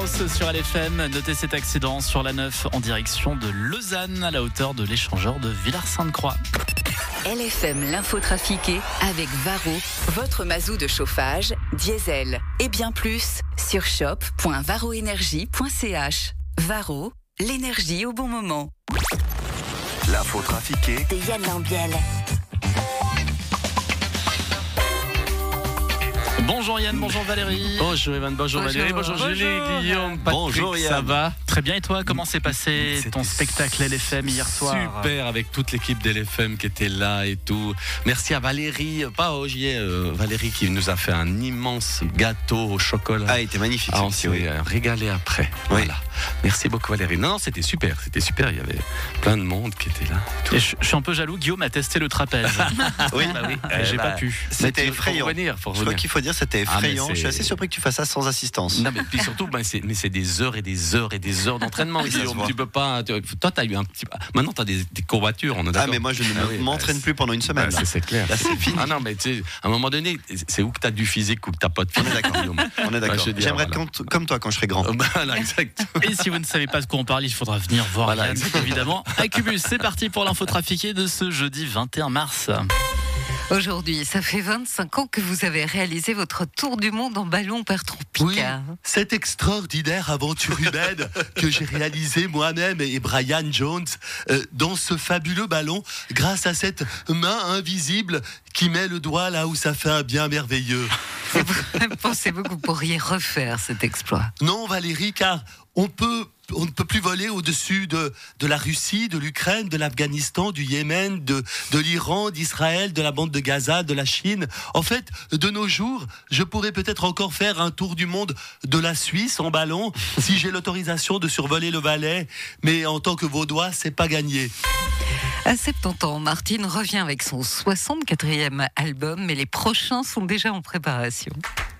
Carlos sur LFM. Notez cet accident sur la 9 en direction de Lausanne à la hauteur de l'échangeur de Villars-Sainte-Croix. LFM l'info trafiquée avec Varro, votre mazou de chauffage, diesel et bien plus sur shop.varroenergie.ch. Varro, l'énergie au bon moment. L'info trafiquée de Yann Lambiel. Bonjour Yann, bonjour Valérie. Bonjour Evan, bonjour Valérie, bonjour Julie, Guillaume, Patrick, bonjour Yann. ça va? Très bien, et toi, comment s'est passé ton spectacle LFM hier soir? Super, avec toute l'équipe d'LFM qui était là et tout. Merci à Valérie, pas Ogier, Valérie qui nous a fait un immense gâteau au chocolat. Ah, il était magnifique. On s'est régalé après. Oui. Voilà. Merci beaucoup Valérie. Non, c'était super, il y avait plein de monde qui était là. Et je suis un peu jaloux, Guillaume a testé le trapèze. Oui, J'ai pas pu. C'était Mais effrayant. Faut Je crois qu'il faut dire c'était effrayant. mais Je suis assez surpris que tu fasses ça sans assistance. Non mais puis surtout c'est des heures et des heures et des heures d'entraînement. Oui, ça se Guillaume. voit. Tu peux pas. Toi t'as eu un petit. Maintenant t'as des courbatures. On est d'accord. Ah, mais moi je ne m'entraîne plus pendant une semaine. Bah, c'est clair. Là, c'est fini. Ah non mais tu sais, à un moment donné, c'est où que t'as du physique ou que t'as pas de On physique. est d'accord. Guillaume. On est d'accord. je veux dire, J'aimerais voilà. être comme toi quand je serai grand. Voilà, exact. Et si vous ne savez pas de quoi on parle, il faudra venir voir Voilà, Yann, évidemment. Acubus, c'est parti pour l'info trafiquée de ce jeudi 21 mars. Aujourd'hui, ça fait 25 ans que vous avez réalisé votre tour du monde en ballon Bertrand Oui, Piccard. cette extraordinaire aventure humaine que j'ai réalisée moi-même et Brian Jones dans ce fabuleux ballon grâce à cette main invisible qui met le doigt là où ça fait un bien merveilleux. Pensez-vous que vous pourriez refaire cet exploit? Non Valérie, car on ne peut plus voler au-dessus de la Russie, de l'Ukraine, de l'Afghanistan, du Yémen, de l'Iran, d'Israël, de la bande de Gaza, de la Chine. En fait, de nos jours, je pourrais peut-être encore faire un tour du monde de la Suisse en ballon si j'ai l'autorisation de survoler le Valais. Mais en tant que Vaudois, c'est pas gagné. À 70 ans, Martine revient avec son 64e album, mais les prochains sont déjà en préparation.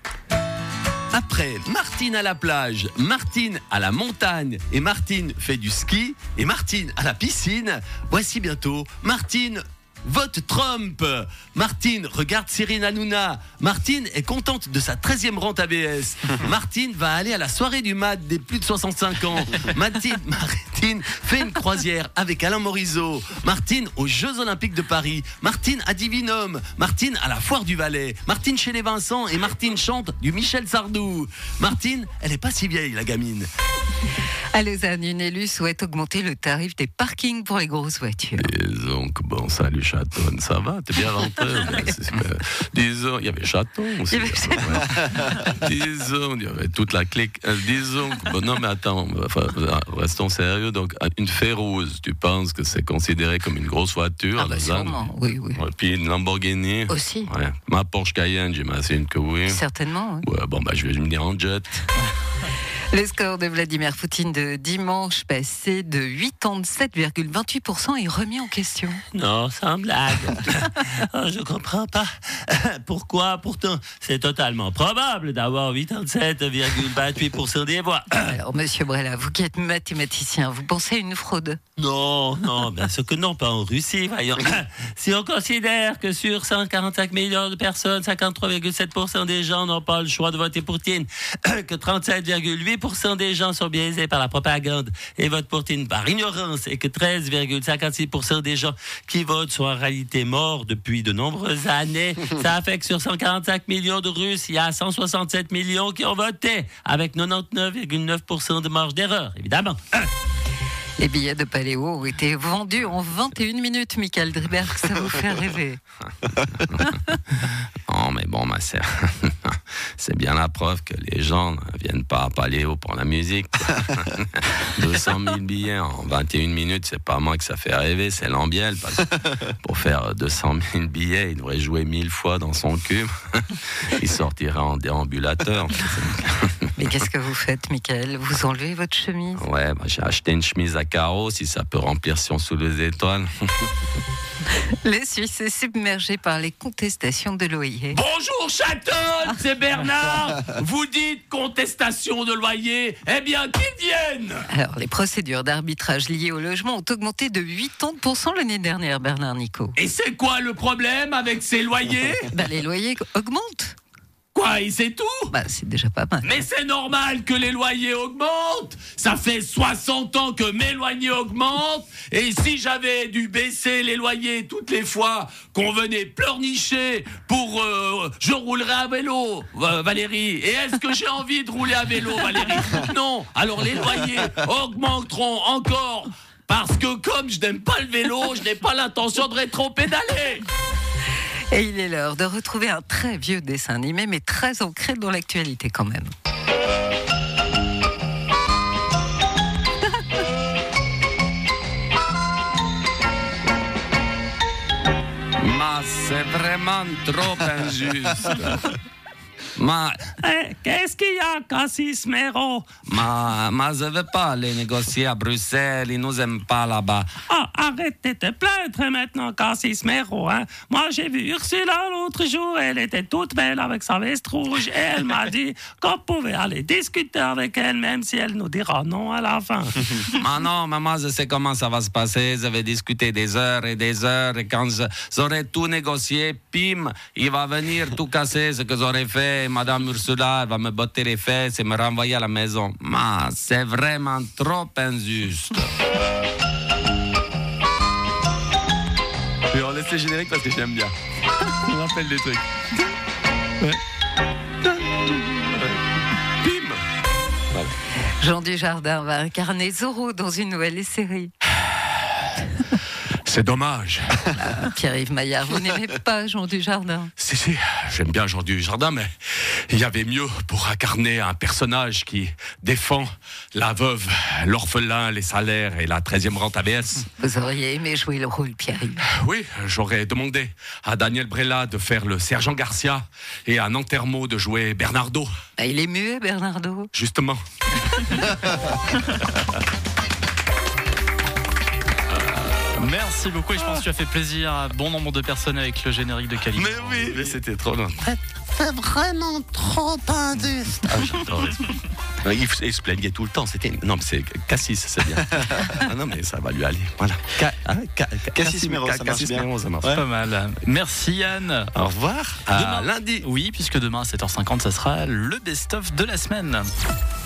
Après Martine à la plage, Martine à la montagne et Martine fait du ski et Martine à la piscine, voici bientôt Martine vote Trump. Martine regarde Cyril Hanouna. Martine est contente de sa 13e rente ABS. Martine va aller à la soirée du MAD des plus de 65 ans. Martine fait une croisière avec Alain Morisot. Martine aux Jeux Olympiques de Paris. Martine à Divinum. Martine à la Foire du Valais. Martine chez les Vincent et Martine chante du Michel Sardou. Martine, elle est pas si vieille la gamine. À Lausanne, une élue souhaite augmenter le tarif des parkings pour les grosses voitures. Disons que bon, salut Chatonne, ça va, t'es bien rentré. Disons, il y avait Chaton aussi. Disons, il y avait toute la clique. Disons que, bon, non mais attends, restons sérieux. Donc, une Férouz, tu penses que c'est considéré comme une grosse voiture? Ah bah sûrement, oui. Ouais, puis une Lamborghini. Aussi. Ouais. Ma Porsche Cayenne, j'imagine que oui. Certainement. Hein. Ouais, bon, bah je vais me dire en jet. Le score de Vladimir Poutine de dimanche passé de 87,28% est remis en question. Non, c'est un blague. Je comprends pas. Pourquoi? Pourtant, c'est totalement probable d'avoir 87,28% des voix. Alors, monsieur Brella, vous qui êtes mathématicien, vous pensez à une fraude? Non, bien sûr que non, pas en Russie, voyons. Si on considère que sur 145 millions de personnes, 53,7% des gens n'ont pas le choix de voter Poutine, que 37,8% des gens sont biaisés par la propagande et votent Poutine par ignorance et que 13,56% des gens qui votent sont en réalité morts depuis de nombreuses années, ça fait que sur 145 millions de Russes, il y a 167 millions qui ont voté avec 99,9% de marge d'erreur, évidemment. Les billets de Paléo ont été vendus en 21 minutes, Michael Driberg, ça vous fait rêver. Non, mais bon, ma sœur, c'est bien la preuve que les gens ne viennent pas à Paléo pour la musique. 200 000 billets en 21 minutes, c'est pas moi que ça fait rêver, c'est Lambiel. Parce que pour faire 200 000 billets, il devrait jouer 1000 fois dans son cube. Il sortirait en déambulateur. Mais qu'est-ce que vous faites, Michael? Vous enlevez votre chemise? Ouais, j'ai acheté une chemise à carreaux, si ça peut remplir si on sous les étoiles. Le Suisse est submergé par les contestations de loyer. Bonjour Chatonne, c'est Bernard. Vous dites contestation de loyer, eh bien qu'ils viennent. Alors, les procédures d'arbitrage liées au logement ont augmenté de 80% l'année dernière, Bernard Nico. Et c'est quoi le problème avec ces loyers? Les loyers augmentent. Quoi, et c'est tout? Bah, c'est déjà pas mal. Mais c'est normal que les loyers augmentent. Ça fait 60 ans que mes loyers augmentent. Et si j'avais dû baisser les loyers toutes les fois qu'on venait pleurnicher pour... je roulerais à vélo, Valérie. Et est-ce que j'ai envie de rouler à vélo, Valérie? Non. Alors les loyers augmenteront encore. Parce que comme je n'aime pas le vélo, je n'ai pas l'intention de rétro-pédaler. Et il est l'heure de retrouver un très vieux dessin animé, mais très ancré dans l'actualité quand même. Ma, c'est vraiment trop injuste. Ma, Qu'est-ce qu'il y a, Casimiro? ma, je veux pas aller négocier à Bruxelles, ils nous aiment pas là-bas. Oh, arrête de te plaindre maintenant, Casimiro. Hein? Moi, j'ai vu Ursula l'autre jour, elle était toute belle avec sa veste rouge et elle m'a dit qu'on pouvait aller discuter avec elle, même si elle nous dira non à la fin. Ah non, maman, je sais comment ça va se passer. Je vais discuter des heures, et quand j'aurai tout négocié, pim, il va venir tout casser ce que j'aurais fait. Madame Ursula, elle va me botter les fesses et me renvoyer à la maison. Ma, c'est vraiment trop injuste. Mais on laisse les génériques parce que j'aime bien. On rappelle des trucs. Ouais. Bim. Voilà. Jean Dujardin va incarner Zorro dans une nouvelle série. C'est dommage. Pierre-Yves Maillard, vous n'aimez pas Jean Dujardin? Si, j'aime bien Jean Dujardin, mais il y avait mieux pour incarner un personnage qui défend la veuve, l'orphelin, les salaires et la 13e rente ABS. Vous auriez aimé jouer le rôle, Pierre-Yves? Oui, j'aurais demandé à Daniel Brella de faire le sergent Garcia et à Nantermo de jouer Bernardo. Bah, il est muet, Bernardo. Justement. Merci beaucoup et je pense que tu as fait plaisir à bon nombre de personnes avec le générique de Cali. Mais oui, mais c'était trop long. C'est vraiment trop injuste. Ah, j'adorais. Il se plaignait tout le temps. Non, mais c'est Cassis, c'est bien. Ah non, mais ça va lui aller. Voilà. Casimiro, ça marche bien. Ça marche. Pas mal. Merci Yann. Au revoir. Demain, Lundi. Oui, puisque demain à 7h50, ça sera le best-of de la semaine.